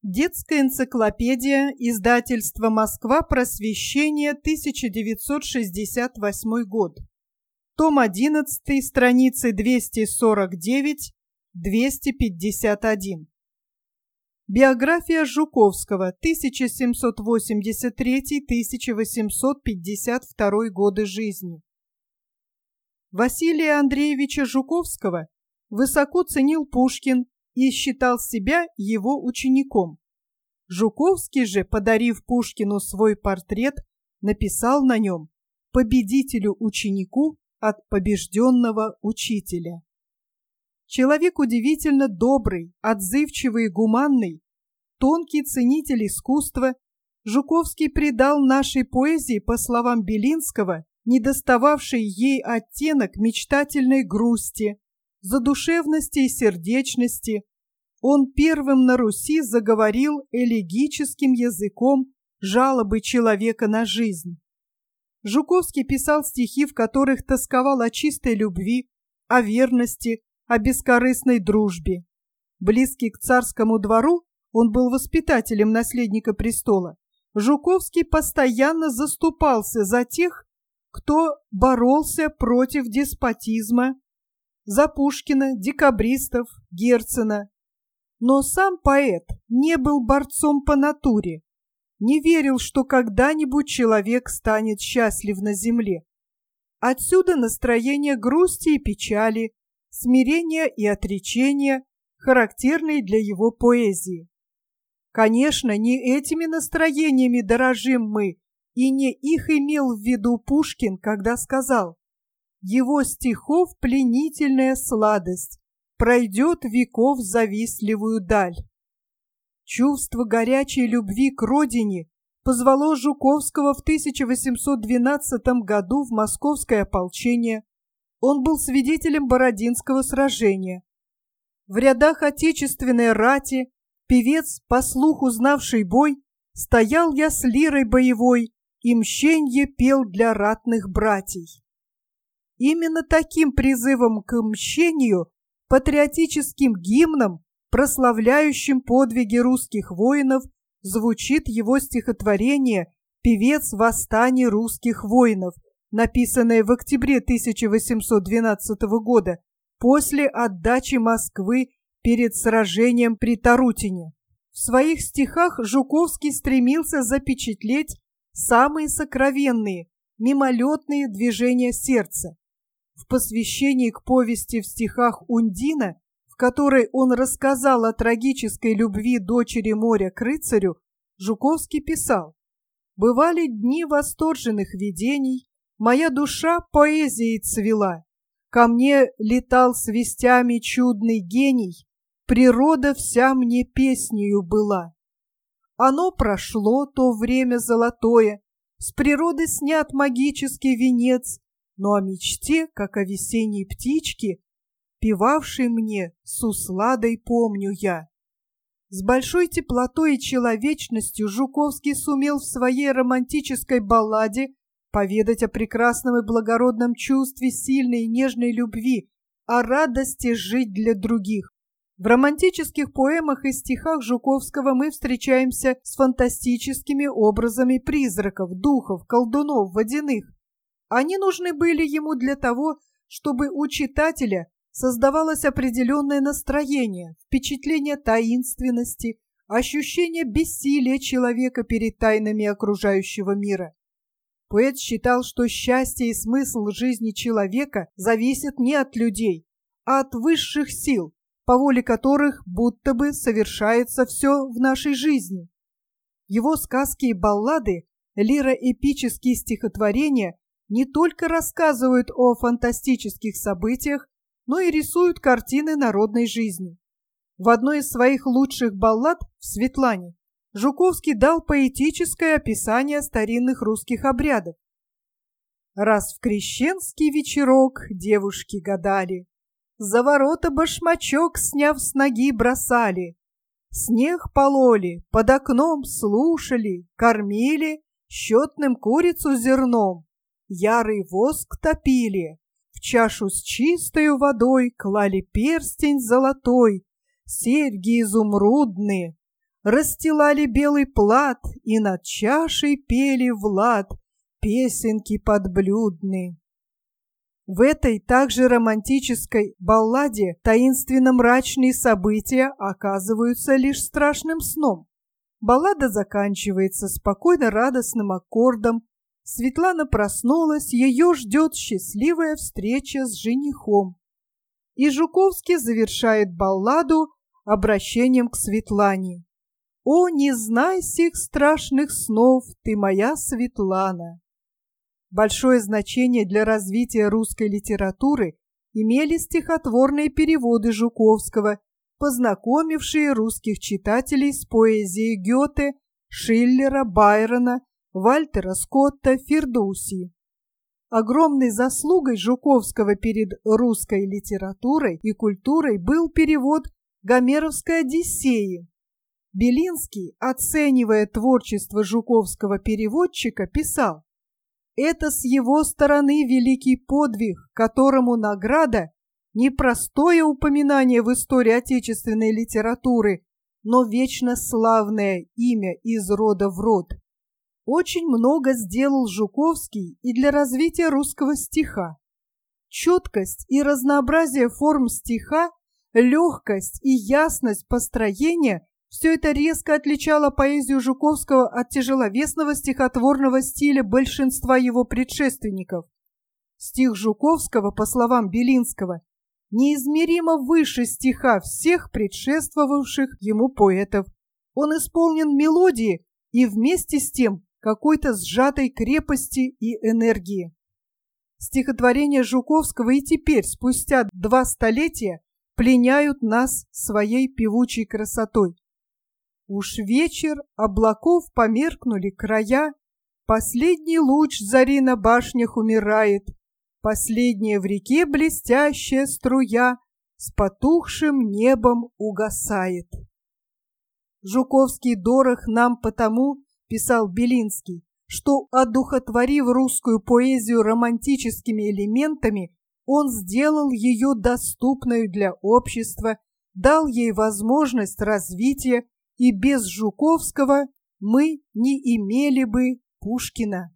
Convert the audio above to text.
Детская энциклопедия, издательство «Москва. Просвещение», 1968 год. Том 11, страницы 249-251. Биография Жуковского, 1783-1852 годы жизни. Василия Андреевича Жуковского высоко ценил Пушкин и считал себя его учеником. Жуковский же, подарив Пушкину свой портрет, написал на нем «Победителю-ученику от побежденного учителя». Человек удивительно добрый, отзывчивый и гуманный, тонкий ценитель искусства, Жуковский придал нашей поэзии, по словам Белинского, недостававший ей оттенок мечтательной грусти, задушевности и сердечности. Он первым на Руси заговорил элегическим языком жалобы человека на жизнь. Жуковский писал стихи, в которых тосковал о чистой любви, о верности, о бескорыстной дружбе. Близкий к царскому двору, он был воспитателем наследника престола, Жуковский постоянно заступался за тех, кто боролся против деспотизма, за Пушкина, декабристов, Герцена. Но сам поэт не был борцом по натуре, не верил, что когда-нибудь человек станет счастлив на земле. Отсюда настроение грусти и печали, смирения и отречения, характерные для его поэзии. Конечно, не этими настроениями дорожим мы, и не их имел в виду Пушкин, когда сказал: «Его стихов пленительная сладость пройдет веков завистливую даль». Чувство горячей любви к родине позвало Жуковского в 1812 году в московское ополчение. Он был свидетелем Бородинского сражения. В рядах отечественной рати певец, по слуху знавший бой, стоял я с лирой боевой и мщенье пел для ратных братьей. Именно таким призывом к мщению, патриотическим гимном, прославляющим подвиги русских воинов, звучит его стихотворение «Певец восстания русских воинов», написанное в октябре 1812 года, после отдачи Москвы перед сражением при Тарутине. В своих стихах Жуковский стремился запечатлеть самые сокровенные, мимолетные движения сердца. В посвящении к повести в стихах Ундина, в которой он рассказал о трагической любви дочери моря к рыцарю, Жуковский писал: «Бывали дни восторженных видений, моя душа поэзией цвела, ко мне летал с вестями чудный гений, природа вся мне песнею была. Оно прошло, то время золотое, с природы снят магический венец, но о мечте, как о весенней птичке, певавшей мне с усладой помню я». С большой теплотой и человечностью Жуковский сумел в своей романтической балладе поведать о прекрасном и благородном чувстве сильной и нежной любви, о радости жить для других. В романтических поэмах и стихах Жуковского мы встречаемся с фантастическими образами призраков, духов, колдунов, водяных. Они нужны были ему для того, чтобы у читателя создавалось определенное настроение, впечатление таинственности, ощущение бессилия человека перед тайнами окружающего мира. Поэт считал, что счастье и смысл жизни человека зависят не от людей, а от высших сил, по воле которых будто бы совершается все в нашей жизни. Его сказки и баллады, лироэпические стихотворения не только рассказывают о фантастических событиях, но и рисуют картины народной жизни. В одной из своих лучших баллад, в «Светлане», Жуковский дал поэтическое описание старинных русских обрядов. «Раз в крещенский вечерок девушки гадали, за ворота башмачок, сняв с ноги, бросали, снег пололи, под окном слушали, кормили щетным курицу зерном, ярый воск топили, в чашу с чистою водой клали перстень золотой, серьги изумрудные, расстилали белый плат и над чашей пели Влад песенки подблюдные. В этой также романтической балладе таинственно-мрачные события оказываются лишь страшным сном. Баллада заканчивается спокойно радостным аккордом. Светлана проснулась, ее ждет счастливая встреча с женихом. И Жуковский завершает балладу обращением к Светлане. «О, не знай сих страшных снов, ты моя Светлана!» Большое значение для развития русской литературы имели стихотворные переводы Жуковского, познакомившие русских читателей с поэзией Гёте, Шиллера, Байрона, Вальтера Скотта, Фирдоуси. Огромной заслугой Жуковского перед русской литературой и культурой был перевод Гомеровской «Одиссеи». Белинский, оценивая творчество жуковского переводчика, писал: «Это с его стороны великий подвиг, которому награда не простое упоминание в истории отечественной литературы, но вечно славное имя из рода в род». Очень много сделал Жуковский и для развития русского стиха. Четкость и разнообразие форм стиха, легкость и ясность построения – все это резко отличало поэзию Жуковского от тяжеловесного стихотворного стиля большинства его предшественников. Стих Жуковского, по словам Белинского, неизмеримо выше стиха всех предшествовавших ему поэтов. Он исполнен мелодии и вместе с тем какой-то сжатой крепости и энергии. Стихотворения Жуковского и теперь, спустя 2 столетия, пленяют нас своей певучей красотой. Уж вечер, облаков померкнули края, последний луч зари на башнях умирает, последняя в реке блестящая струя с потухшим небом угасает. Жуковский дорог нам потому, писал Белинский, что, одухотворив русскую поэзию романтическими элементами, он сделал ее доступной для общества, дал ей возможность развития, и без Жуковского мы не имели бы Пушкина.